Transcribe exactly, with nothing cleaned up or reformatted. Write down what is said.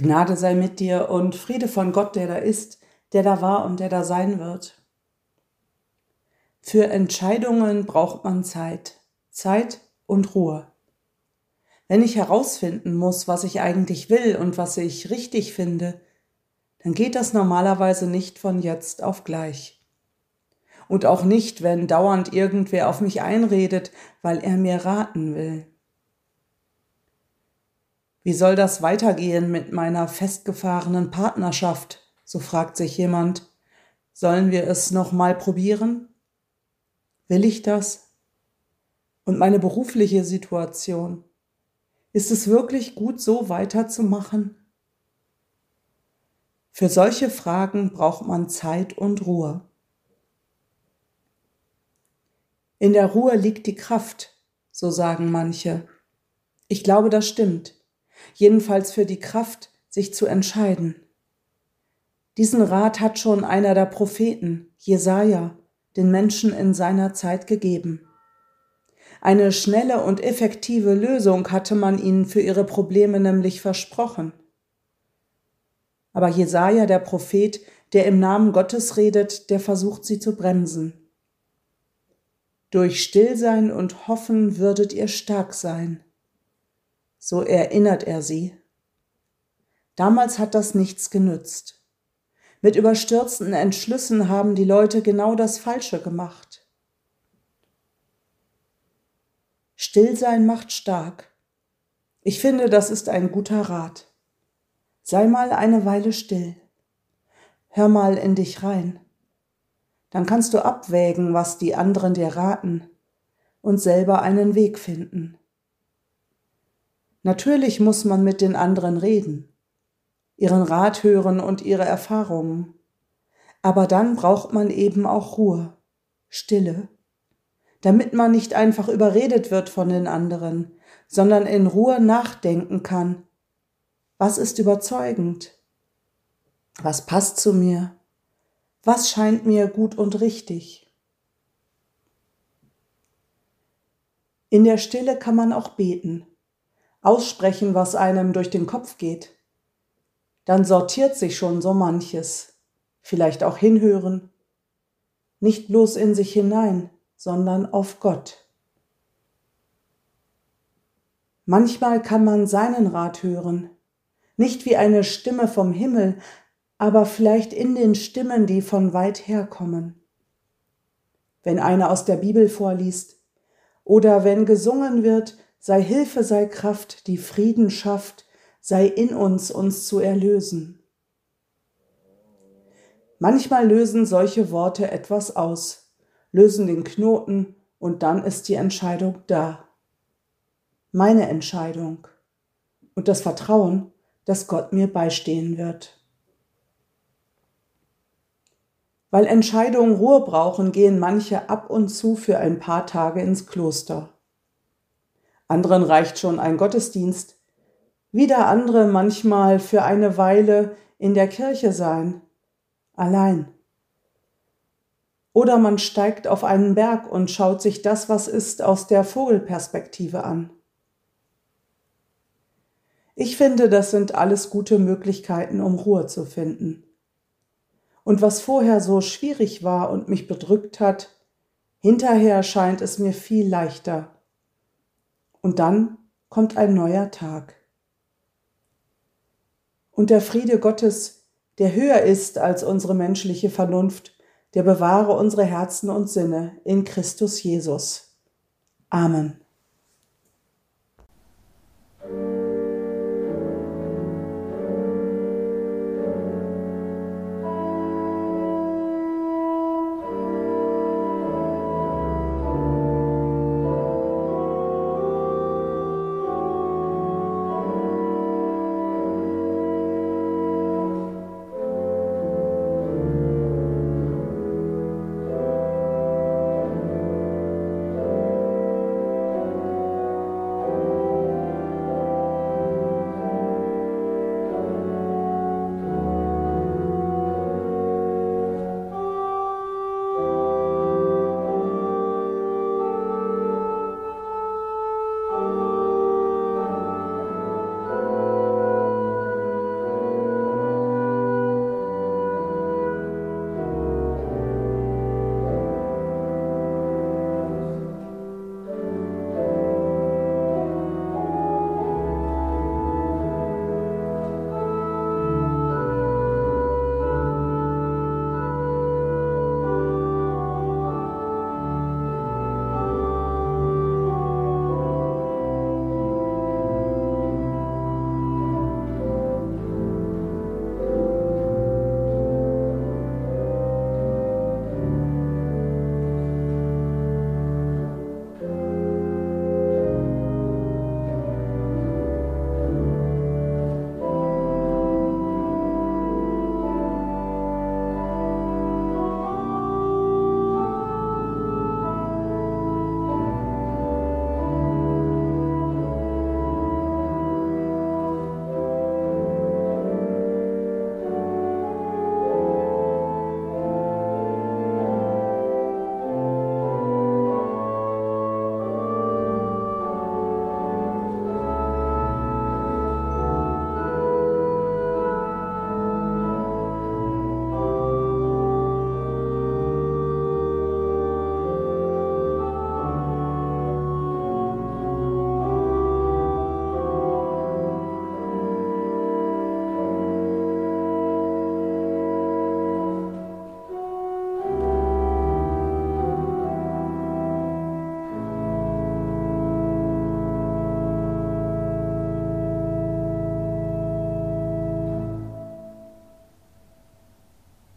Gnade sei mit dir und Friede von Gott, der da ist, der da war und der da sein wird. Für Entscheidungen braucht man Zeit, Zeit und Ruhe. Wenn ich herausfinden muss, was ich eigentlich will und was ich richtig finde, dann geht das normalerweise nicht von jetzt auf gleich. Und auch nicht, wenn dauernd irgendwer auf mich einredet, weil er mir raten will. Wie soll das weitergehen mit meiner festgefahrenen Partnerschaft? So fragt sich jemand. Sollen wir es noch mal probieren? Will ich das? Und meine berufliche Situation? Ist es wirklich gut, so weiterzumachen? Für solche Fragen braucht man Zeit und Ruhe. In der Ruhe liegt die Kraft, so sagen manche. Ich glaube, das stimmt. Jedenfalls für die Kraft, sich zu entscheiden. Diesen Rat hat schon einer der Propheten, Jesaja, den Menschen in seiner Zeit gegeben. Eine schnelle und effektive Lösung hatte man ihnen für ihre Probleme nämlich versprochen. Aber Jesaja, der Prophet, der im Namen Gottes redet, der versucht sie zu bremsen. Durch Stillsein und Hoffen würdet ihr stark sein. So erinnert er sie. Damals hat das nichts genützt. Mit überstürzten Entschlüssen haben die Leute genau das Falsche gemacht. Stillsein macht stark. Ich finde, das ist ein guter Rat. Sei mal eine Weile still. Hör mal in dich rein. Dann kannst du abwägen, was die anderen dir raten und selber einen Weg finden. Natürlich muss man mit den anderen reden, ihren Rat hören und ihre Erfahrungen. Aber dann braucht man eben auch Ruhe, Stille, damit man nicht einfach überredet wird von den anderen, sondern in Ruhe nachdenken kann. Was ist überzeugend? Was passt zu mir? Was scheint mir gut und richtig? In der Stille kann man auch beten, aussprechen, was einem durch den Kopf geht. Dann sortiert sich schon so manches, vielleicht auch hinhören, nicht bloß in sich hinein, sondern auf Gott. Manchmal kann man seinen Rat hören, nicht wie eine Stimme vom Himmel, aber vielleicht in den Stimmen, die von weit her kommen. Wenn einer aus der Bibel vorliest oder wenn gesungen wird, sei Hilfe, sei Kraft, die Frieden schafft, sei in uns, uns zu erlösen. Manchmal lösen solche Worte etwas aus, lösen den Knoten und dann ist die Entscheidung da. Meine Entscheidung und das Vertrauen, dass Gott mir beistehen wird. Weil Entscheidungen Ruhe brauchen, gehen manche ab und zu für ein paar Tage ins Kloster. Anderen reicht schon ein Gottesdienst, wieder andere manchmal für eine Weile in der Kirche sein, allein. Oder man steigt auf einen Berg und schaut sich das, was ist, aus der Vogelperspektive an. Ich finde, das sind alles gute Möglichkeiten, um Ruhe zu finden. Und was vorher so schwierig war und mich bedrückt hat, hinterher scheint es mir viel leichter. Und dann kommt ein neuer Tag. Und der Friede Gottes, der höher ist als unsere menschliche Vernunft, der bewahre unsere Herzen und Sinne in Christus Jesus. Amen.